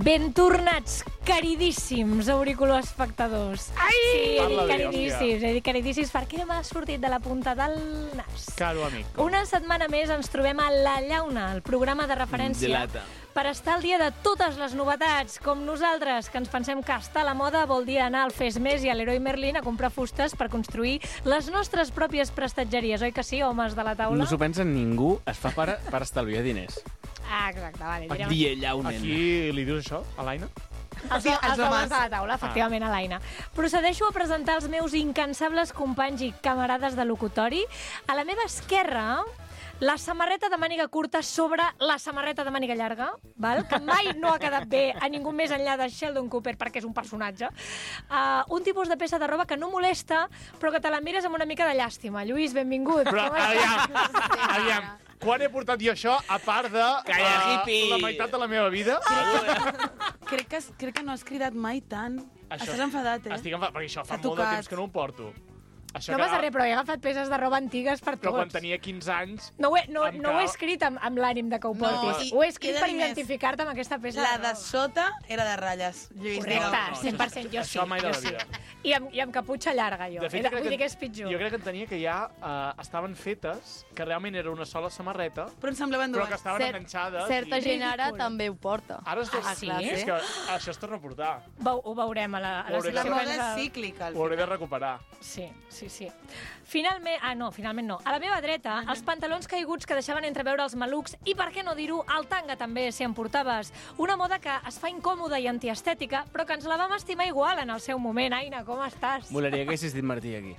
Ben tornats, caridíssims auriculoespectadors. Ai! Sí, he Parla dit bé, caridíssims, perquè m'ha sortit de la punta del nas. Caro amic. Una setmana més ens trobem a La Llauna, el programa de referència per estar al dia de totes les novetats, com nosaltres, que ens pensem que estar a la moda vol dir anar al Fes Més i a l'Heroi Merlin a comprar fustes per construir les nostres pròpies prestatgeries, oi que sí, homes de la taula? No s'ho pensa ningú, es fa per estalviar diners. Ah, exacte, vale. Dia llaunen. Aquí li dius això, a l'Aina? Els homes de la taula, efectivament, a l'Aina. Procedeixo a presentar els meus incansables companys i camarades de locutori. A la meva esquerra, la samarreta de màniga curta sobre la samarreta de màniga llarga, val? Que mai no ha quedat bé a ningú més enllà de Sheldon Cooper, perquè és un personatge. Un tipus de peça de roba que no molesta, però que te la mires amb una mica de llàstima. Lluís, benvingut. Però, aviam, quan he portat jo això, a part de la meitat de la meva vida? Crec que no has cridat mai tant. Estàs enfadat, eh? Estic enfadat, perquè això fa molt de temps que no ho porto. No passa res, però he agafat peces de roba antigues per tots. Però quan tenia 15 anys... No ho he escrit amb l'ànim de que ho portis. Ho he escrit per identificar-te amb aquesta peça. La de sota era de ratlles. Correcte, 100%, jo sí. Això mai de la vida. I amb caputxa llarga, jo. Vull dir que és pitjor. Jo crec que entenia que ja estaven fetes, que realment era una sola samarreta, però en semblaven dues. Però que estaven enganxades. Certa gent ara també ho porta. Ara sí? És que això es torna a portar. Ho veurem a la secció. La moda és cíclica. Ho hauré de recuperar. Sí. Finalment no. A la meva dreta, els pantalons caiguts que deixaven entreveure els malucs i, per què no dir-ho, el tanga també, si en portaves. Una moda que es fa incòmoda i antiestètica, però que ens la vam estimar igual en el seu moment. Aina, com estàs? Molaria que haguessis dit Martí aquí.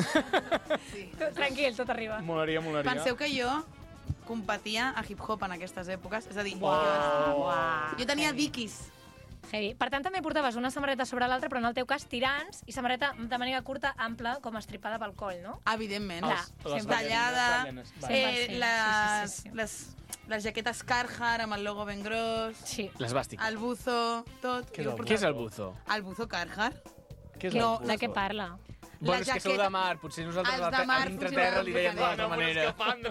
Tranquil, tot arriba. Molaria. Penseu que jo competia a hip-hop en aquestes èpoques. És a dir, jo tenia Dickies. Heavy. Per tant, també portaves una samarreta sobre l'altra, però en el teu cas tirants i samarreta de màniga curta, ampla, com estripada pel coll, no? Evidentment. Tallada. Les jaquetes Carhartt amb el logo ben gros. Sí. L'esbàstica. El buzo, tot. Què és el buzo? El buzo Carhartt. Què és el buzo? De què parla? Bueno, és que sou de mar, potser nosaltres a l'entreterra li dèiem d'altra manera.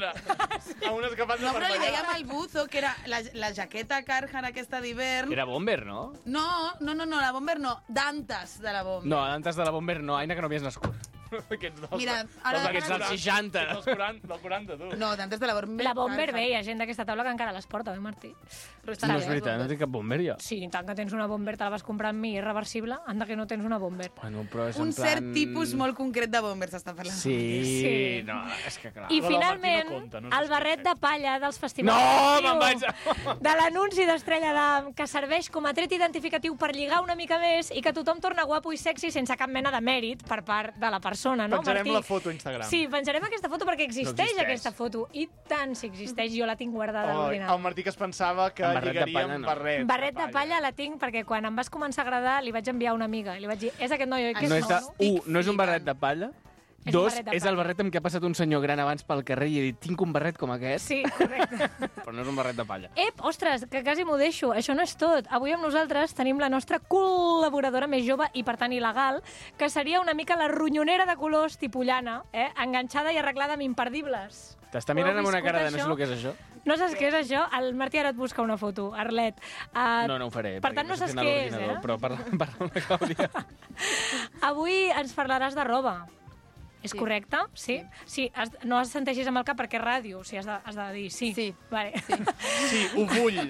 A una escafandra. No, però li dèiem el buzo, que era la jaqueta Carhartt aquesta d'hivern. Era bomber, no? No, la bomber no, d'antes de la bomber. No, d'antes de la bomber no, Aina, que no havies nascut. Mira, ara dels 60. Del 40, tu. No, d'antes de la bomber. La bomber bé, hi ha gent d'aquesta taula que encara les porta, oi, Martí? No és veritat, no tinc cap bomber, jo. Sí, tant que tens una bomber, te la vas comprar amb mi, irreversible, anda que no tens una bomber. Bueno, però és un cert tipus molt concret de bombers està parlant. Sí, no, és que clar. I finalment, el barret de palla dels festivals. No, me'n vaig! De l'anunci d'Estrella d'Am, que serveix com a tret identificatiu per lligar una mica més i que tothom torna guapo i sexy sense cap mena de mèrit per part de la persona, no, Martí? Penjarem la foto a Instagram. Sí, penjarem aquesta foto perquè existeix aquesta foto. I tant si existeix, jo la tinc guardada a l'ordinador. El Martí que es pensava que lligaria amb barret. Barret de palla la tinc perquè quan em vas començar a agradar li vaig enviar una amiga i li vaig dir, és aquest noi, oi que és no és un barret de palla? Dos, és el barret amb què ha passat un senyor gran abans pel carrer i he dit, tinc un barret com aquest? Sí, correcte. Però no és un barret de palla. Ostres, que quasi m'ho deixo. Això no és tot. Avui amb nosaltres tenim la nostra col·laboradora més jove i, per tant, il·legal, que seria una mica la ronyonera de colors tipollana, enganxada i arreglada amb imperdibles. T'està mirant amb una cara de no sé el que és això? No saps què és això? El Martí ara et busca una foto, Arlet. No ho faré. Per tant, no saps què és, Però parla amb la Clàudia. Avui ens parlaràs de roba. És correcte? Sí? Sí, no assenteixis amb el cap perquè és ràdio, o sigui, has de dir sí. Sí. Vale. Sí, ho vull.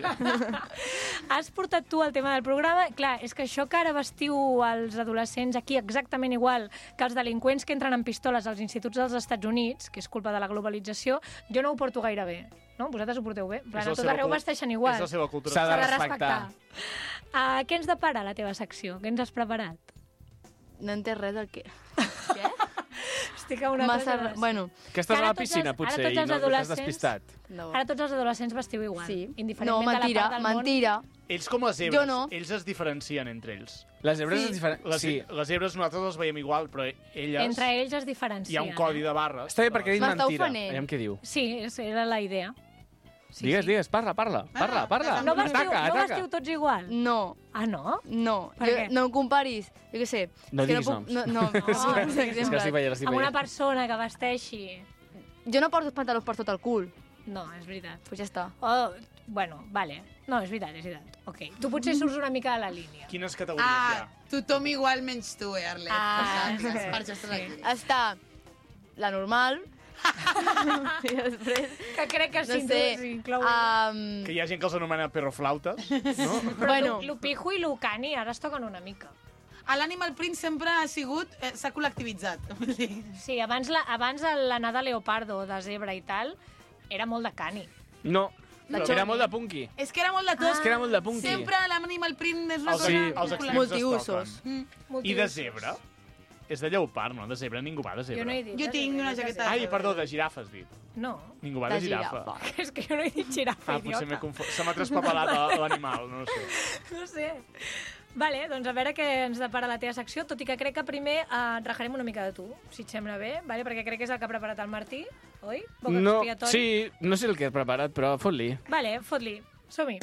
Has portat tu el tema del programa. Clar, és que això que ara vestiu els adolescents aquí exactament igual que els delinqüents que entren amb pistoles als instituts dels Estats Units, que és culpa de la globalització, jo no ho porto gaire bé. No? Vosaltres ho porteu bé? A tot arreu vesteixen igual. És la seva cultura. S'ha de respectar. Què ens depara la teva secció? Què ens has preparat? No he entès res del que... Què? Estic a una cosa... Bueno... Que estàs a la piscina, potser, i no t'has despistat. Ara tots els adolescents vestiu igual. Sí. No, mentira. Ells com les zebres. Jo no. Ells es diferencien entre ells. Les zebres es diferencien. Sí. Les zebres nosaltres les veiem igual, però elles... Entre ells es diferencien. Hi ha un codi de barres. Està bé perquè ha dit mentira. Aviam què diu. Sí, era la idea. Digues, parla. No vestiu tots igual? No. Ah, no? No. No em comparis, jo què sé. No diguis noms. No. És que estic veient. Amb una persona que vesteixi... Jo no porto els pantalons per tot el cul. No, és veritat. Pues ja està. Oh, Bueno, vale. No, és veritat. Ok. Tu potser surts una mica de la línia. Quines categories hi ha? Tothom igual menys tu, Arlet. Per això estàs aquí. Està la normal. I després... Que crec que s'inclou. Que hi ha gent que els anomena perroflautes, no? Però lo pijo i lo cani ara es toquen una mica. L'Animal Print sempre ha sigut... s'ha col·lectivitzat. Sí, abans l'anar de leopardo, de zebra i tal, era molt de cani. No, era molt de punky. És que era molt de tot. És que era molt de punky. Sempre l'Animal Print és una Els cosa... extrems multiusos. es toquen. I de zebra? És de lleopard, no? De zebra ningú va de zebra. Jo no he dit. Jo tinc una jaqueta... Ai, perdó, de girafa has dit. No. Ningú va de girafa. És que jo no he dit girafa, Potser idiota. se m'ha traspapelat l'animal, no ho sé. No sé. Vale, doncs a veure què ens depara la teva secció, tot i que crec que primer rajarem una mica de tu, si et sembla bé, vale? Perquè crec que és el que ha preparat el Martí, oi? No, sí, no sé el que he preparat, però fot-li. Vale, fot-li. Som-hi.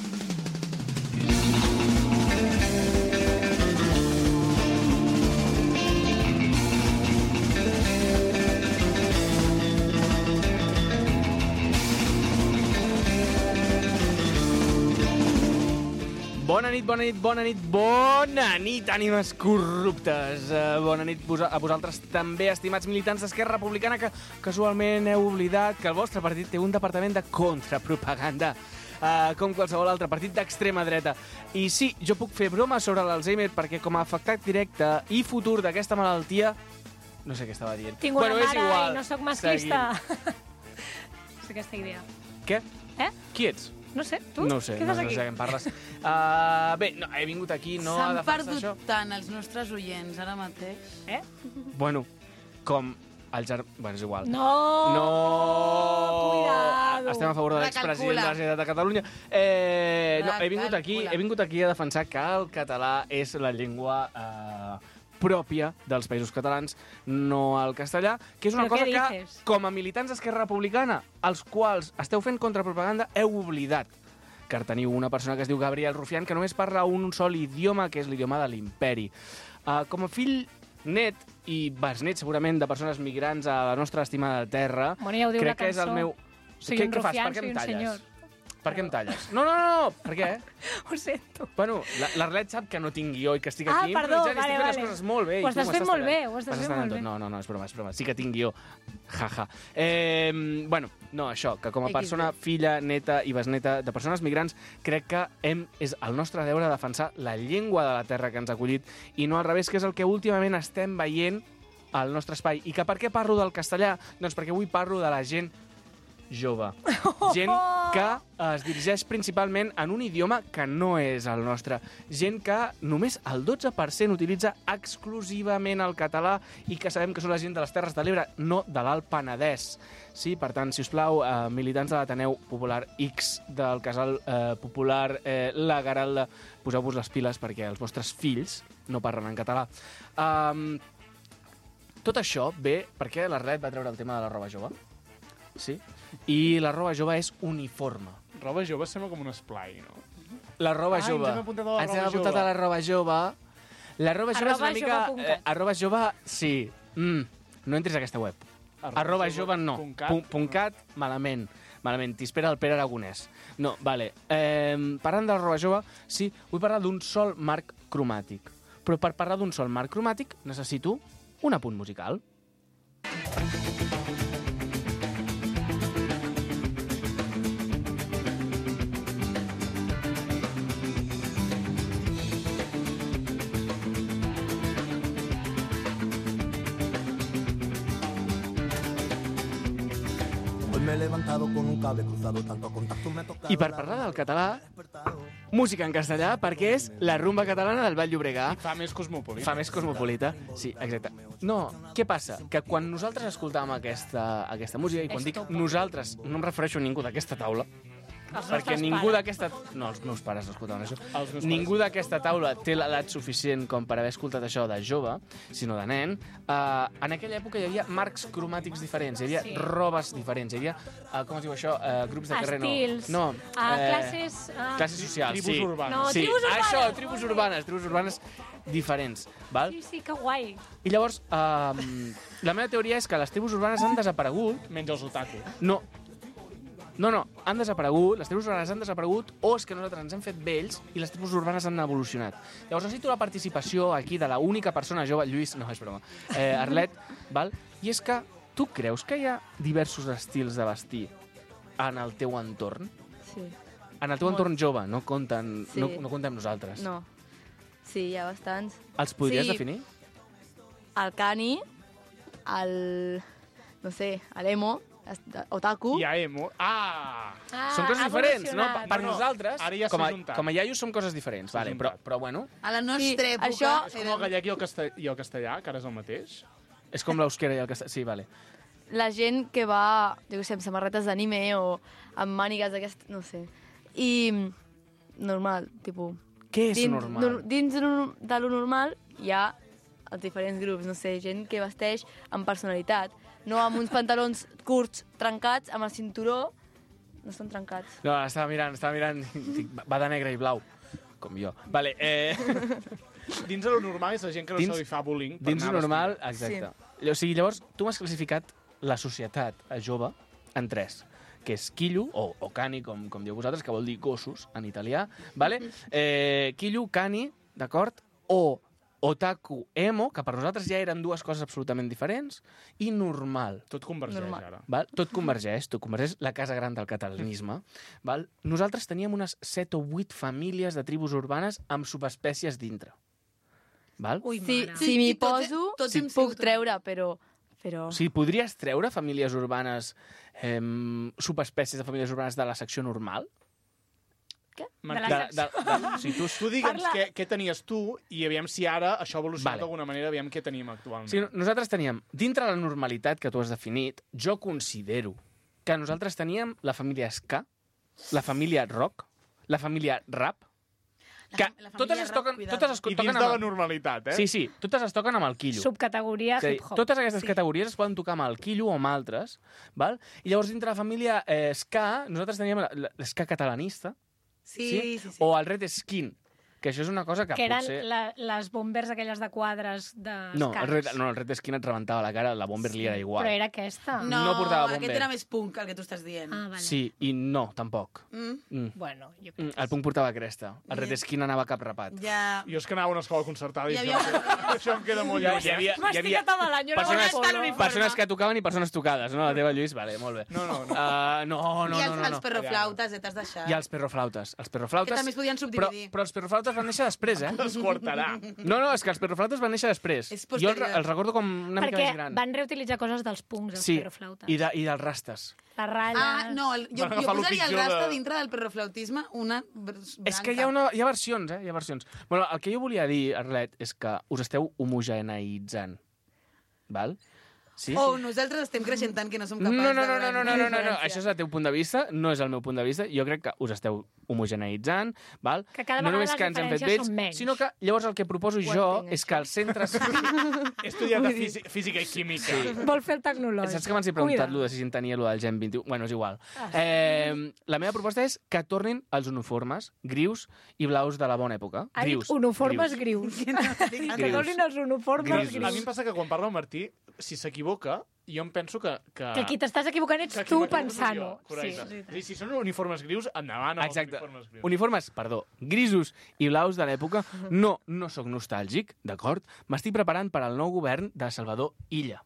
Bona nit, ànimes corruptes. Bona nit a vosaltres també, estimats militants d'Esquerra Republicana, que casualment heu oblidat que el vostre partit té un departament de contrapropaganda, com qualsevol altre partit d'extrema dreta. I sí, jo puc fer broma sobre l'Alzheimer perquè com a afectat directe i futur d'aquesta malaltia... No sé què estava dient. Tinc una mare i no sóc masclista. És aquesta idea. Què? Qui ets? No sé, tu? No ho sé, no sé què em parles. Bé, no, he vingut aquí no a defensar això. S'han perdut tant els nostres oients ara mateix. Bueno, com el Bueno, és igual. No! Cuidado! Estem a favor de l'expresident de la Generalitat de Catalunya. No, he vingut aquí a defensar que el català és la llengua pròpia dels països catalans, no el castellà, que és una cosa que, com a militants d'Esquerra Republicana, els quals esteu fent contrapropaganda, heu oblidat que teniu una persona que es diu Gabriel Rufián, que només parla un sol idioma, que és l'idioma de l'imperi. Com a fill net i besnet, segurament, de persones migrants a la nostra estimada terra, crec que és el meu... Soy un Rufián, soy un senyor. Per què em talles? No, per què? Ho sento. Bueno, l'Arlet sap que no tinc guió i que estic aquí perdó, improvisant i estic fent les coses molt bé. Ho estàs fent molt bé, ho estàs fent molt bé. No, és broma. Sí que tinc guió. Jaja. Bueno, no, això, que com a persona, filla, neta i besneta de persones migrants, crec que és el nostre deure defensar la llengua de la terra que ens ha acollit i no al revés, que és el que últimament estem veient al nostre espai. I que per què parlo del castellà? Doncs perquè avui parlo de la gent jove. Gent que es dirigeix principalment en un idioma que no és el nostre. Gent que només el 12% utilitza exclusivament el català i que sabem que són la gent de les Terres de l'Ebre, no de l'Alt Penedès. Sí, per tant, si us plau, militants de l'Ateneu Popular X del Casal Popular La Garalda, poseu-vos les piles perquè els vostres fills no parlen en català. Tot això ve perquè l'Arlet va treure el tema de la roba jove. Sí? I la roba jove és uniforme. Roba jove sembla com un esplai, no? La roba jove. Ens hem apuntat a la roba jove. La roba jove és una mica... Arroba jove, sí. No entris a aquesta web. Arroba jove no. .cat, malament. T'hi espera el Pere Aragonès. No, vale. Parlant de la roba jove, sí, vull parlar d'un sol marc cromàtic. Però per parlar d'un sol marc cromàtic necessito un apunt musical. I per parlar del català, música en castellà, perquè és la rumba catalana del Vall Llobregà. I fa més cosmopolita. Fa més cosmopolita, sí, exacte. No, què passa? Que quan nosaltres escoltàvem aquesta música, i quan dic nosaltres, no em refereixo a ningú d'aquesta taula, perquè ningú d'aquesta... No, els meus pares escoltaven això. Ningú d'aquesta taula té l'edat suficient com per haver escoltat això de jove, sinó de nen. En aquella època hi havia marcs cromàtics diferents, hi havia robes diferents, hi havia, com es diu això, grups de carrer, no. Estils. No. Classes socials, sí. Tribus urbanes. No, tribus urbanes. Això, tribus urbanes diferents, val? Sí, que guai. I llavors, la meva teoria és que les tribus urbanes han desaparegut. Menys els otaku. No. No, han desaparegut, les tribus urbanes han desaparegut, o és que nosaltres ens hem fet vells i les tribus urbanes han evolucionat. Llavors necessito la participació aquí de l'única persona jove, Lluís, no, és broma, Arlet, val? I és que tu creus que hi ha diversos estils de vestir en el teu entorn? Sí. En el teu entorn jove, no comptem Sí. no comptem nosaltres. No. Sí, hi ha bastants. Els podries Sí. definir? El cani, no sé, l'emo, otaku. I a emo... Són coses ha diferents, no? evolucionat. Per No, nosaltres, ara ja com s'ha juntat. a iaios, som coses diferents. S'ha Vale, juntat. però bueno, A la nostra Sí, època... això- És com el gallec i el castellà, que ara és el mateix. és com l'euskera i el castellà. Sí, vale. La gent que va, jo què sé, amb samarretes d'anime o amb mànigues d'aquest... no sé. I normal, tipus... Què és normal? Dins de lo normal hi ha els diferents grups, no sé, gent que vesteix amb personalitat, no amb uns pantalons curts trencats, amb el cinturó, no són trencats. No, estava mirant, dic, va de negre i blau, com jo. Vale, Dins de lo normal és la gent que no Dins- se li fa bullying. per dins anar lo normal, vestida. exacte. O sigui, llavors, tu m'has classificat la societat jove en 3, que és quillo, o cani, com diu vosaltres, que vol dir gossos en italià, vale? Quillo, cani, d'acord? O otaku, emo, que per nosaltres ja eren dues coses absolutament diferents, i normal. Tot convergeix Normal. ara. Val? Tot convergeix, la casa gran del catalanisme. Val? Nosaltres teníem unes 7 o 8 famílies de tribus urbanes amb subespècies dintre. Val? Ui, Si, mare. si m'hi I tots- poso, tots sí, hem puc sigut treure, però... O sigui, podries treure famílies urbanes, subespècies de famílies urbanes de la secció normal? Martí, la O sigui, tu digue'ns Parla- què tenies tu i aviam si ara això ha evolucionat Vale. d'alguna manera, aviam què tenim actualment. O sigui, nosaltres teníem, dintre la normalitat que tu has definit, jo considero que nosaltres teníem la família ska, la família rock, la família rap, que la família totes es rap, toquen, cuidado. totes es I toquen dins amb de la el... normalitat, eh? Sí, totes es toquen amb el quillo. Subcategoria És a dir, hip-hop. totes aquestes Sí. categories es poden tocar amb el quillo o amb altres, val? I llavors dintre la família ska, nosaltres teníem l'esca catalanista, Sí. o el red skin, que això és una cosa que Que eren potser... les bombers aquelles de quadres de No, escacs. el red skin et rebentava la cara, la bomber li era igual. Però era aquesta. No portava bomber. aquest era més punk, el que tu estàs dient. Ah, vale. Sí, i no, tampoc. Bueno, jo crec que El punk portava cresta. El red skin anava cap rapat. Ja... Jo és que anava a una escola concertada i Hi això, això em queda molt lluny. M'estic atabalant, jo no persones, vaig polo. persones que tocaven i persones tocades, no? La teva, Lluís? Vale, molt bé. No. No. I els perroflautes, t'has deixat. I els perroflautes. Els Que perroflautes... també es podien subdividir. Però els perroflautes van néixer després, Es cortarà. No, és que els perroflautes van néixer després. És Jo posterior. els recordo com una mica Perquè més gran. van reutilitzar coses dels punks, els Sí, perroflautes. i dels rastes. Les ratlles... Ah, no, jo Van agafar lo posaria el pitjor rasta de- dintre del perroflautisme una branca. És que hi ha versions, hi ha versions. Bueno, el que jo volia dir, Arlet, és que us esteu homogeneitzant. Val? Sí? O nosaltres estem creixent tant que no som capaços No. de veure la diferència. Això és el teu punt de vista, no és el meu punt de vista. Jo crec que us esteu homogeneitzant, val? Que cada no vegada només les que ens hem fet diferències vells, són menys. sinó que llavors el que proposo jo entenc, és que els centres... He estudiat de física i química. Vol fer el tecnològic. Saps que abans he preguntat lo de si tenia lo del Gen 21? Bueno, és igual. La meva proposta és que tornin els uniformes grius i blaus de la bona època. Ha dit Grius. uniformes grius. Que Grius. donin els uniformes Grisos. grius. A mi em passa que quan parla el Martí, si s'equivoca, jo em penso que... Que qui t'estàs equivocant ets que qui tu m'equivoco pensant-ho. soc jo. Correcte. Sí. És a dir, si són uniformes grius, endavant amb Exacte. els uniformes grius. Uniformes, grisos i blaus de l'època. No sóc nostàlgic, d'acord? M'estic preparant per al nou govern de Salvador Illa.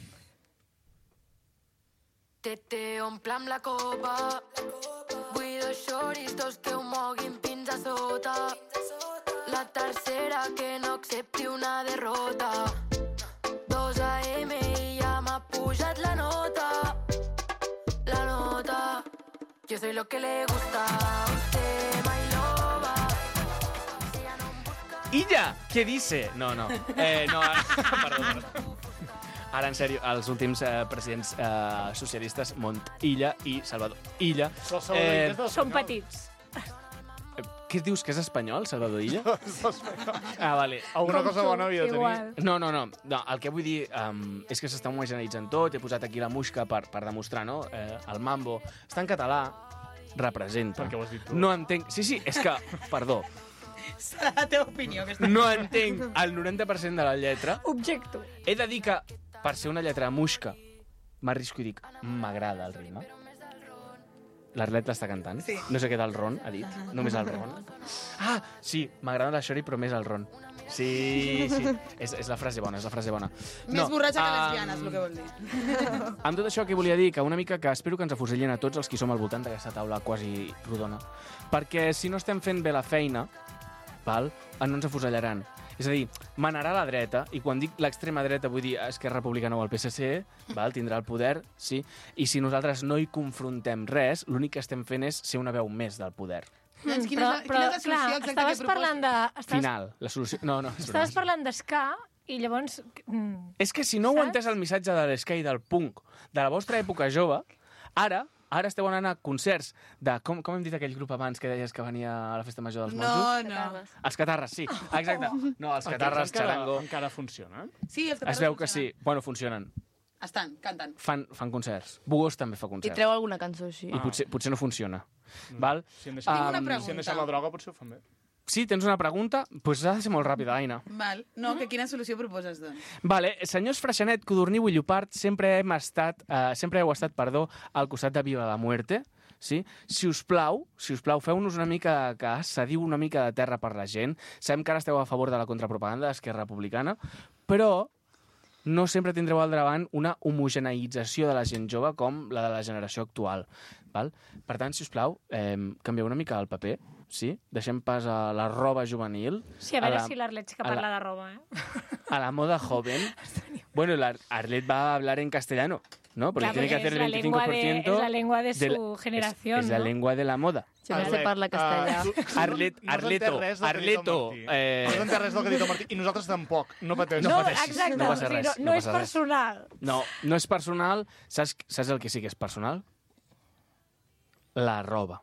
Teteo en plan la copa. Vull dos xoris, dos que ho moguin fins a sota. La tercera que no accepti una derrota. 2 AM i ja m'ha pujat la nota. La nota. Yo soy lo que le gusta a usted, my lover. Si ya no em busca... Illa! Què dice? No. Perdó. Ara, en sèrio, els últims presidents socialistes, Montilla i Salvador Illa. Però el Salvador Illa és Són espanyol. petits. Què dius, que és espanyol, Salvador Illa? Vale. Alguna Com cosa tu, bona havia de tenir. igual. No, el que vull dir és que s'està homogeneitzant tot, he posat aquí la muixca per demostrar, no? El mambo està en català, representa. Perquè ho has dit tu. No entenc... Sí, és que, perdó, Serà la teva opinió. Aquesta. no entenc el 90% de la lletra. Objecto. He de dir que, per ser una lletra muixca, m'arrisco i dic, m'agrada el ritme. L'Arlet l'està cantant? Sí. No sé què del ron, ha dit. Només el ron. Ah, sí, m'agrada la Xori, però més el ron. Sí. És la frase bona, Més borratxa que lesbiana, és el que vol dir. Amb tot això, què volia dir? Que una mica que espero que ens afusellin a tots els qui som al voltant d'aquesta taula quasi rodona. Perquè si no estem fent bé la feina, val, no ens afusellaran. És a dir, manarà la dreta, i quan dic l'extrema dreta vull dir Esquerra Republicana o el PSC, val, tindrà el poder, sí, i si nosaltres no hi confrontem res, l'únic que estem fent és ser una veu més del poder. Doncs quina és la solució exacta que proposes? Final, la solució... No, Estaves parlant d'esca i llavors... És que si no heu entès el missatge de l'esca i del punk de la vostra època jove, ara esteu anant a concerts de... Com hem dit aquell grup abans que deies que venia a la festa major dels monjos? No. Els Catarres, sí, exacte. No, els Catarres, xarango... Encara funciona? Sí, els Catarres es veu que sí. Bueno, funcionen. Estan, canten. Fan concerts. Bugos també fa I concerts. treu alguna cançó així. I potser no funciona. Val? Si han Tinc una pregunta. Si han deixat la droga, potser ho fan bé. Sí, tens una pregunta? Doncs ha de ser molt ràpida, Aina. Val. No, que quina solució proposes, doncs? Vale, senyors Freixenet, Codorniu i Llopart, sempre heu estat, al costat de Viva la Muerte. Sí? Si us plau, feu-nos una mica de cas, cediu una mica de terra per la gent. Sabem que ara esteu a favor de la contrapropaganda d'Esquerra Republicana, però no sempre tindreu al davant una homogeneïtzació de la gent jove com la de la generació actual. Val? Per tant, si us plau, canvieu una mica el paper, sí? Deixem pas a la roba juvenil. Sí, a veure si l'Arlet sí que parla de roba, a la moda joven. Bueno, Arlet va a hablar en castellano, ¿no? Porque tiene que hacer el 25%... Es la lengua de su generación, Es la lengua de la moda. Sempre se parla castellà. Arleto. No has entès res del que ha dit el Martí. I nosaltres tampoc. No pateixis. No, exacte. No passa res. No és personal. No és personal. Saps el que sí que és personal? La roba.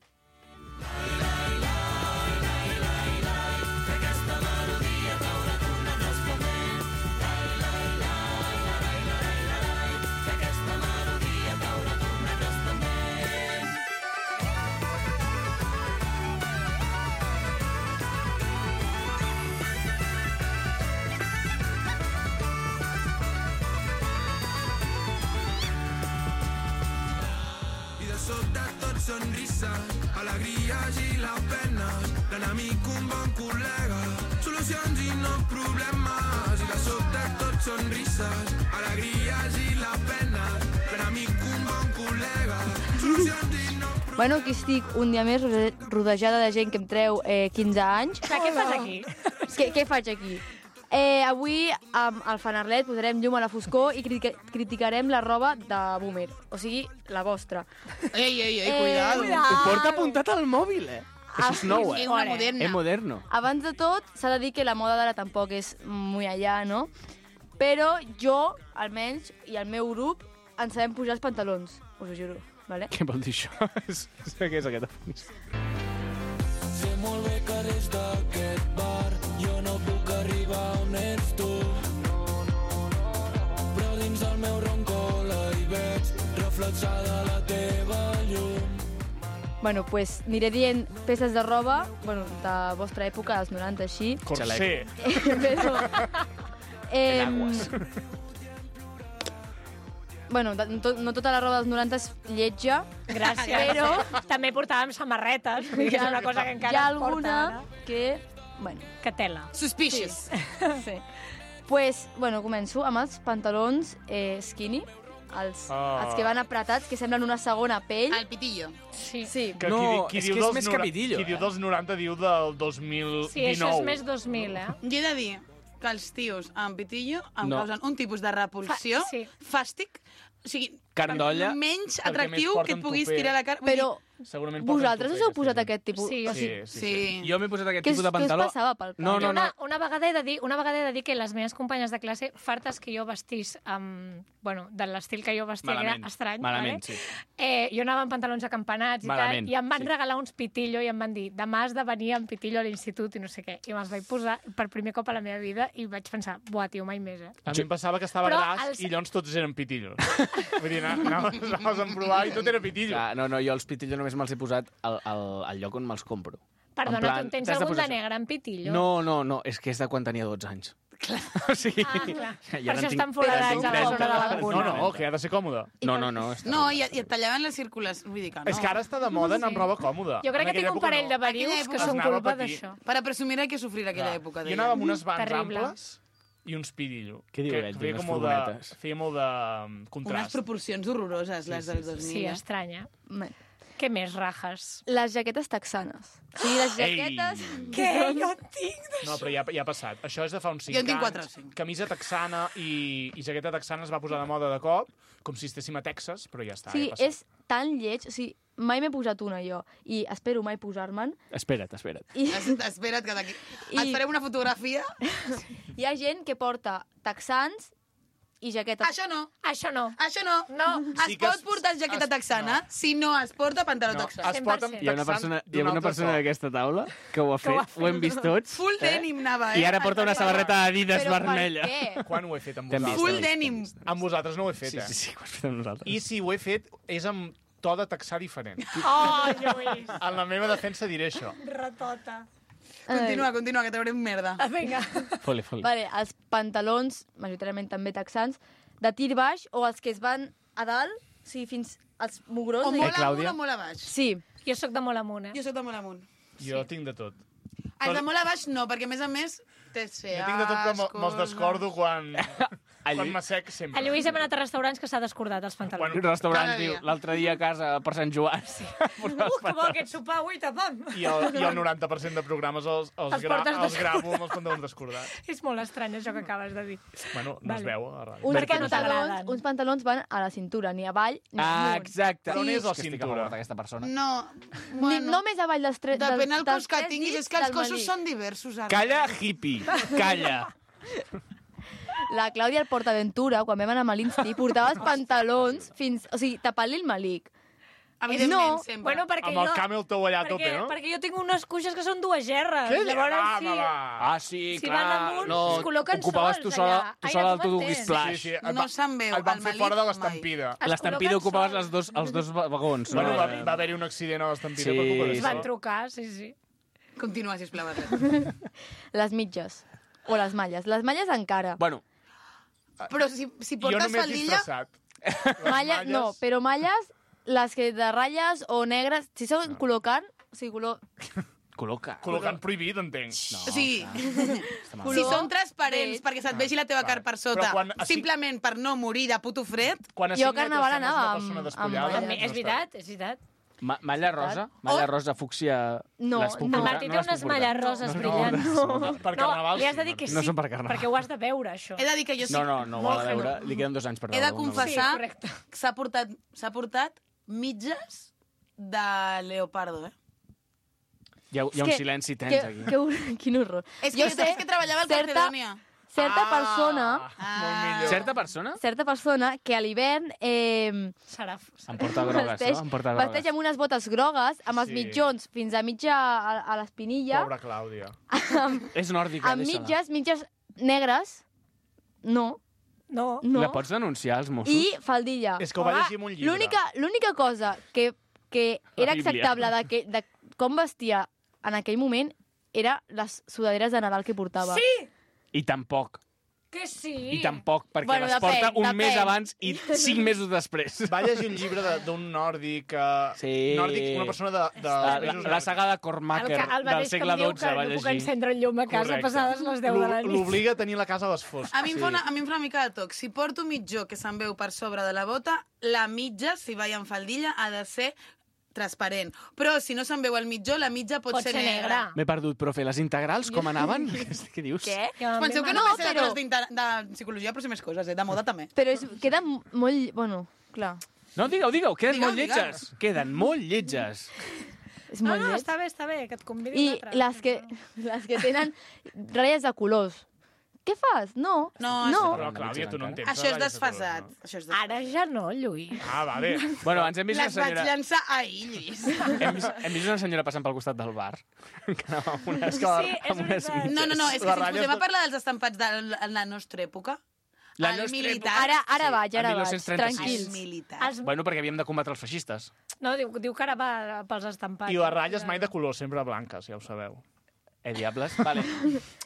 Sonrises, alegries i la pena, l'enemic un bon col·lega, solucions i no problemes, i de sobte tot sonrises, alegries i la pena, l'enemic un bon col·lega, solucions i no problemes... Bueno, aquí estic un dia més rodejada de gent que em treu 15 anys. Clar, què fas aquí? Què faig aquí? Avui, amb el Fanarlet, posarem llum a la foscor i criticarem la roba de boomer. O sigui, la vostra. Ei, cuidado. Ho porta apuntat al mòbil, Això és nou, És una moderna. És moderno. Abans de tot, s'ha de dir que la moda d'ara tampoc és molt allà, no? Però jo, almenys, i el meu grup, ens sabem pujar els pantalons, us ho juro. Vale? Què vol dir això? Què és aquest afins? Sé molt bé que des d'aquest bar jo no puc arribar on ets tu, però dins del meu roncola hi veig reflexada la teva llum. Bueno, pues aniré dient peces de roba, bueno, de vostra època, dels 90, així. Corsé. Però... Bueno, no tota la roba dels 90 és lletja. Gràcies. Però també portàvem samarretes, que és una cosa que encara hi ha es porta alguna ara. que... Bueno, Que tela. Suspicious. sí. Pues, bueno, començo amb els pantalons skinny, els que van apretats, que semblen una segona pell. Al pitillo. Sí. Sí. Que No, qui és diu que és dels més nora- capidillo, Qui diu dels 90 diu del 2019. Sí, això és més 2000, Jo he de dir que els tios amb pitillo em No. causen un tipus de repulsió, Sí. fàstic, o sigui, Carn d'olla. menys Perquè atractiu més que et porten puguis tupé. tirar a la cara. Vull Però Segurament porten vosaltres us tupé, heu posat aquesta aquest tipus... Sí. O sigui, gent. Sí. Jo m'he posat aquest què tipus de us pantaló. passava pel cap? No, no, no. Una vegada he de dir que les meves companyes de classe, fartes que jo vestís amb... Bueno, de l'estil que jo vestia, que Malament. era estrany. Malament, vale? sí. Jo anava amb pantalons acampanats Malament, i em van sí. regalar uns pitillo i em van dir demà has de venir amb pitillo a l'institut i no sé què. I me'ls vaig posar per primer cop a la meva vida i vaig pensar, buah, tio, mai més, A mi em passava que estava Però gras i llavors tots eren pitillos. Vull dir, anaves a provar i tot era pitillo. No, jo els pitillo només me'ls he posat al lloc on me'ls compro. Perdona, En plan, tu en tens t'has de algun posar de això. negre en pitillo? No, és que és de quan tenia 12 anys. O sigui, clar. ja Per no això tinc- estan foradats a la zona de la No, vacuna. no, que ha de ser còmode. No. No, i et tallaven les circulacions. Vull dir que no. És que ara està de moda anar amb roba còmoda. Jo crec En que tinc aquella un època parell de no. varius Aquella que època són anava culpa a patir. d'això. Para presumir hay que sufrir aquella Clar. època. Jo anava amb unes vans Terrible. amples i un pirillo. Què diu que ell, feia unes com molt de, furgonetes? feia molt de Unes contrast. proporcions horroroses, les del 2000. Sí, estranya. Bé, Què més, rajas? les jaquetes texanes. O sigui, les jaquetes... Què? Jo en tinc No, però ja ha passat. Això és de fa uns 5 Jo en tinc anys. 4 o 5. Camisa texana i jaqueta texana es va posar de moda de cop, com si estéssim a Texas, però ja està, Sí, ja ha passat. és tan lleig. O sigui, mai m'he posat una jo. I espero mai posar-me'n. Espera't. I Espera't que d'aquí... I- Et farem una fotografia. hi ha gent que porta texans i jaquetes... Això no. Això no. Això no. No. Es Sí que pot portar jaqueta texana si no es porta pantaló No, texà. es pot amb 100%. Hi ha una texans persona, d'un altre persona to. d'aquesta taula que ho ha Que ho ha fet, ho hem vist tots. Full denim anava, I ara porta una samarreta Adidas Però vermella. per què? Quan ho he fet amb T'hem vist. vosaltres? Full denim. Amb vosaltres no ho he fet, Sí, sí, ho has fet amb nosaltres. I si ho he fet, és amb to de texà diferent. Oh, Lluís. En la meva defensa diré això. Ratota. Continua, que traurem merda. Vinga. Foli. Vale, els pantalons, majoritàriament també texans, de tir baix o els que es van a dalt, o sigui, fins als mugrons. O de- molt amunt Clàudia? o molt a baix. Sí. Jo sóc de molt amunt, eh? Jo soc de molt amunt. Jo tinc de tot. Els de molt a baix no, perquè a més té ser Jo tinc de tot que me'ls descordo quan m'assec sempre. A Lluís hem anat a restaurants que s'ha descordat els pantalons. Un restaurant, Cada diu, dia. l'altre dia a casa per Sant Joan. Sí. Que bo aquest sopar avui, tapam. I el 90% de programes els Els portes els gravo amb els pantalons descordats. És molt estrany això que acabes de dir. Bueno, no es Vale. veu a ràdio. Uns Per què no t'agraden? uns pantalons van a la cintura, ni avall ni Ah, amunt. exacte. Però on és la que estic a cintura? favor d'aquesta persona. No, Ni, bueno, no més avall dels tres... depèn del cos que tres tinguis. dits És que els del cossos melic. són diversos, ara. Calla, hippie, calla. La Clàudia al PortAventura, quan vam anar a l'Insti, portava els pantalons fins... O sigui, tapant-li el melic. Evidentment, No. sempre. Bueno, perquè Amb el jo... camel toe allà a tope, perquè, no? perquè jo tinc unes cuixes que són dues gerres. Què? Llavors, sí, va. Ah, sí, si clar. van amunt, es col·loquen ocupaves sols tu sola, allà. tu Ai, sola no del teu m'entens. Splash. Sí, sí, No se'n veu, el van el fer Malik fora de mai. l'estampida. Es L'estampida col·loquen ocupaves sols. els dos vagons. Bueno, no? va haver-hi un accident a l'estampida Sí. per culpa Es d'això. van trucar, sí, sí. Continua, sisplau, Arlet. Les mitges. O les malles. Les malles encara. Bueno, Però si Jo portes només faldilla... disfressat. Malles, no, però malles, les que de ratlles o negres, si són col·locant, o sigui, color... col·loca. Col·locant prohibit, entenc. No, O sigui, clar. si són transparents beige. perquè se't vegi la teva cara per sota, Però quan- simplement per no morir de puto fred, Quan a Jo 5 a Carnaval metres sembles anava una amb- persona amb despullada, malles. És veritat, és veritat. Malla rosa? Malla rosa, fúcsia... No, les puc no. El portar? Martí No té les puc unes portar. malles roses brillants. Per Carnaval no, li has de sí, dir que sí, no són per Carnaval. perquè ho has de veure, això. he de dir que jo sí... No, ho ha de veure. Li queden 2 anys per He veure. de confessar Sí, correcte. que s'ha portat mitges de leopardo, eh? Hi ha un que- silenci tens aquí. Quin horror. És que, és que treballava al Calcedònia. Certa persona... Molt millor. Certa persona que a l'hivern Serà... em porta grogues, vesteix, no? Em porta vesteix grogues. amb unes botes grogues, amb els Sí. mitjons fins a mitja a l'espinilla, Pobra Clàudia. És nòrdica, amb deixa-la. mitges negres, no, No. no, La pots denunciar, als Mossos? i faldilla. És que ho va llegir en un llibre. L'única cosa que era Bíblia. acceptable de com vestia en aquell moment era les sudaderes de Nadal que portava. Sí! I tampoc. Que sí! I tampoc, perquè Bueno, les porta depèn, un depèn. mes abans i 5 mesos després. Va llegir un llibre d'un nòrdic... Sí. Nòrdic, una persona de La saga de Cormacher el del mateix que segle em diu XII que va no puc llegir. encendre el llum a casa Correcte. passades les 10 de la nit. L'obliga a tenir la casa a les fosques. A mi, em fa una mica de toc. Si porto mitjó que se'n veu per sobre de la bota, la mitja, si vaig en faldilla, ha de ser transparent. Però si no se'n veu el mitjó, la mitja pot ser negra. M'he perdut, profe. Les integrals com anaven? Què dius? Què? Penseu que No, només era però- coses de psicologia, però sé més coses, de moda també. Però queda molt... Bueno, clar, No, digueu. Queden Digueu, molt lletges. Queden molt lletges. és No, molt no, lleig. està bé, que et convidi I un altre. les que tenen ratlles de colors. Què fas? No. No, Però, Clàudia, tu no entens. Això és desfasat. Això és desfasat. Ara ja no, Lluís. Ah, vale. Bueno, ens hem vist una Les vaig senyora... llançar ahir, Lluís. Hem vist una senyora passant pel costat del bar. Que anava amb unes... Sí, és amb unes veritat. No, és que Les si ens ratlles posem a de- parlar dels estampats de la nostra època, La el nostra militar... Ara vaig, El vaig. 1936. Tranquils. El militar. Els... Bueno, perquè havíem de combatre els feixistes. No, diu que ara va pels estampats. I les ratlles mai de color, sempre blanques, ja ho sabeu. Diables? Vale.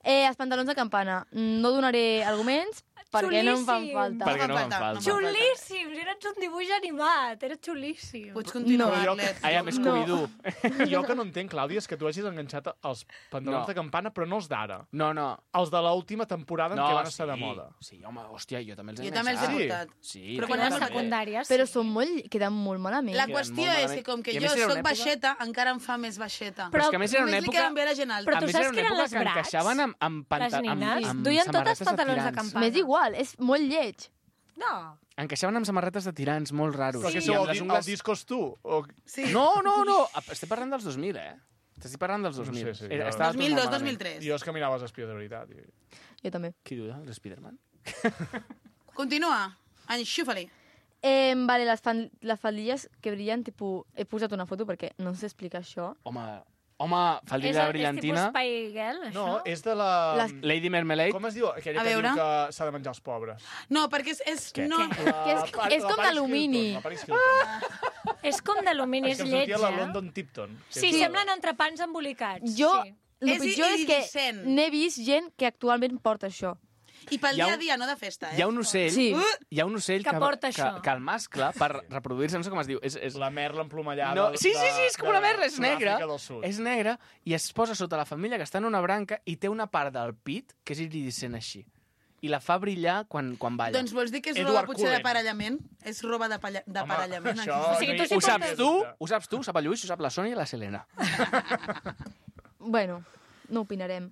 Els pantalons de campana. No donaré arguments perquè no em fan Xulíssim. falta. Perquè no em falta, falta. no em falta. Xulíssims, eres un dibuix animat, eres xulíssim. Pots continuar, No. Arlet. Ai, amb Scooby-Doo. Jo que no entenc, Clàudia, és que tu hagis enganxat els pantalons No. de campana, però no els d'ara. No. Els de l'última temporada en què van estar de moda. Sí, home, hòstia, jo també els he Jo també els he enganxat. portat. Sí, Però Quan quan a era secundària, Però queden molt malament. La Queden qüestió molt és malament. que com que I a jo més era una soc època- baixeta, encara em fa més baixeta. Però és que a més era una Només li època... queden bé a la gent alta. Però a tu més, saps era una que eren època les que Bratz? encaixaven amb les nines amb duien totes samarretes de pantalons de tirants. campana. M'és igual, és molt lleig. No. Encaixaven amb samarretes de tirants molt raros. Però Sí. que I sou amb les el ungles... discos tu? O... Sí. No. Estic parlant dels 2000, T'estic parlant dels 2000. No sé, sí, Estava tot molt 2002, malament. 2003. Jo és que miraves Espia de veritat. Jo també. Qui duda? L'Spiderman? Continua. Enxufa-li. Vale, les faldilles que brillen, tipus, he posat una foto perquè no sé explicar això. Home, faldilla És brillantina. tipus Spy Girl, això? No, és de la... Les- Lady Marmalade. Com es diu? Aquella A que veure. diu que s'ha de menjar els pobres. No, perquè és Què? no, Que és com d'alumini. La Paris Hilton. És com d'alumini, és És que lleig, sortia la eh? London Tipton. Sí, semblen entrepans embolicats. Jo, Sí. el És pitjor és que iridescent. n'he vist gent que actualment porta això. I pel Hi ha dia a un- dia, no de festa, eh? Hi ha un ocell, Sí. hi ha un ocell Que porta això. que el mascle, per reproduir-se, no sé com es diu, és La merla emplomallada. no, sí, és com una merla, és negra. Sud-àfrica del Sud. És negra i es posa sota la femella que està en una branca i té una part del pit que és iridescent així. I la fa brillar quan balla. Doncs vols dir que és Edward roba potser Cullen. d'aparellament? És roba d'aparellament. això... aquí. O sigui, tu sí Ho saps portes- tu? Ho saps tu? Ho sap el Lluís, ho sap la Sònia i la Selena. Bueno, no opinarem.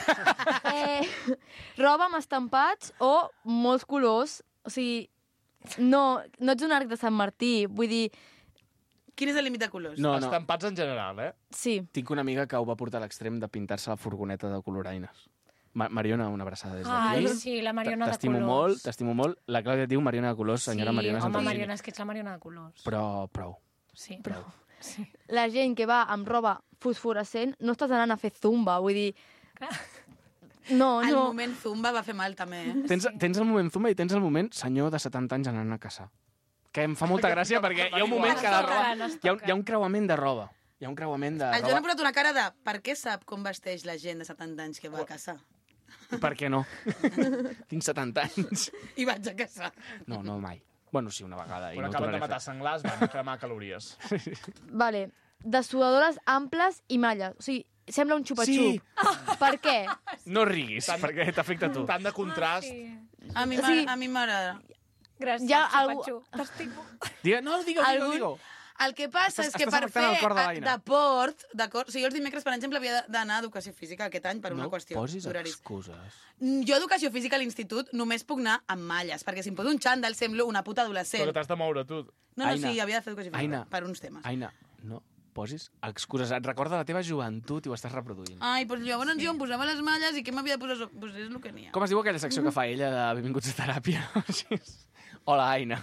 Roba amb estampats o molts colors. O sigui, no ets un arc de Sant Martí. Vull dir, Quin és el límit de colors? No. Estampats en general, eh? sí. Tinc una amiga que ho va portar a l'extrem de pintar-se la furgoneta de coloraines. Mariona, una abraçada des Ai, d'aquí. sí, la Mariona de T'estimo colors. molt, t'estimo molt. La Clàudia et diu Mariona de colors, senyora Mariona home, Santolini. Mariona, és que ets la Mariona de colors. Però prou. Sí. Sí. La gent que va amb roba fosforescent no estàs anant a fer zumba, vull dir... No, El no. moment zumba va fer mal, també, eh? Tens el moment zumba i tens el moment senyor de 70 anys anant a caçar. Que em fa molta gràcia perquè hi ha un moment que la roba... No es Hi toca. ha un creuament de roba. Hi ha un creuament de El Joan ha roba. posat una cara de per què sap com vesteix la gent de 70 anys que va a caçar? I per què no? Tinc 70 anys. I vaig a caçar. No, mai. Bueno, sí, una vegada. I Quan no ho acaben de tornaré a matar fer. senglars van cremar calories. Vale, dessuadores amples i malles. O sigui, sembla un xupa-xup. Sí. Per què? No riguis, perquè t'afecta a tu. Tant de contrast. Sí. A mi Sí. m'agrada. Gràcies, Ja Xupatxu. T'estimo. Digue-ho. El que passa és que Estàs per afectant fer el cor de l'Aina. deport, d'acord? O sigui, jo els dimecres, per exemple, havia d'anar a Educació Física aquest any per una No qüestió posis d'horaris. excuses. Jo a Educació Física a l'institut només puc anar amb malles, perquè si em poso un xandall semblo una puta Però adolescent. que t'has de moure, tu. No, Aina. sí, havia de fer Educació Física Aina. per uns temes. Aina, no posis excuses. Et recorda la teva joventut i ho estàs reproduint. Ai, doncs llavors jo em posava les malles i què m'havia de posar? Doncs és el que n'hi ha. Com es diu aquella secció que fa ella de Benvinguts a teràpia? Hola, Aina.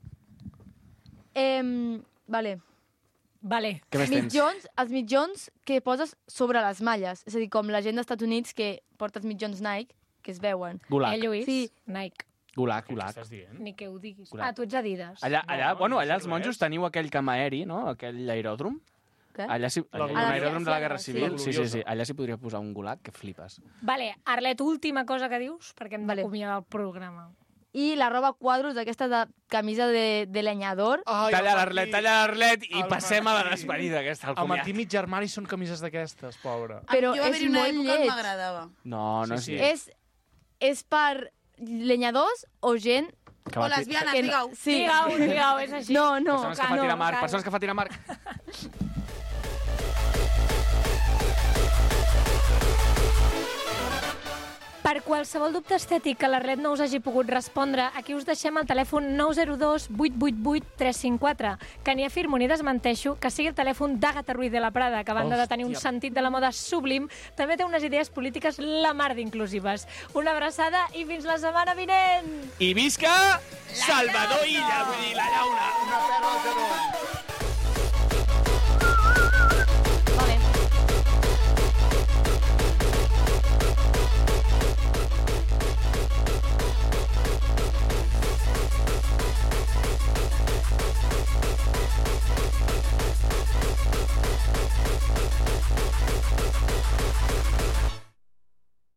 Vale. Vale. Què més tens? Mitjons, els mitjons que poses sobre les malles. És a dir, com la gent dels Estats Units que porta els mitjons Nike, que es veuen. Gulag. Lluís? Sí. Nike. Gulag. Què estàs dient? Ni que ho diguis. Gulag. Ah, tu ets Adidas. Allà, no allà sé els monjos res. teniu aquell camp aeri, no? Aquell aeròdrom. Què? Allà sí, La un gloriosa. aeròdrom de la Guerra Sí. Civil. La Sí, sí, gloriosa. sí. Allà s'hi podria posar un gulag que flipes. Vale, Arlet, última cosa que dius, perquè hem Vale. d'acomiadar el programa. I la roba quadros, aquesta de camisa de lenyador. Ai, Talla el l'Arlet, Martí. talla l'Arlet i El passem a la Martí. despedida aquesta, al El Martí comiat. mig armari són camises d'aquestes, pobre. Però jo va és haver-hi una molt època que lleig. m'agradava. No, no Sí, és sí. lleig. És per lenyadors o gent... Que O va lesbianes, que no- digueu. Sí. Digueu, és així. No, no. Persones que fa no, tirar Marc, cal. persones que fa tirar Marc. Per qualsevol dubte estètic que l'Arlet no us hagi pogut respondre, aquí us deixem el telèfon 902 888 354, que ni afirmo ni desmenteixo que sigui el telèfon d'Àgata Ruiz de la Prada, que a banda de tenir un sentit de la moda sublim, també té unes idees polítiques la mar d'inclusives. Una abraçada i fins la setmana vinent! I visca Salvador Illa, vull dir, la llauna. Una perla al genoll.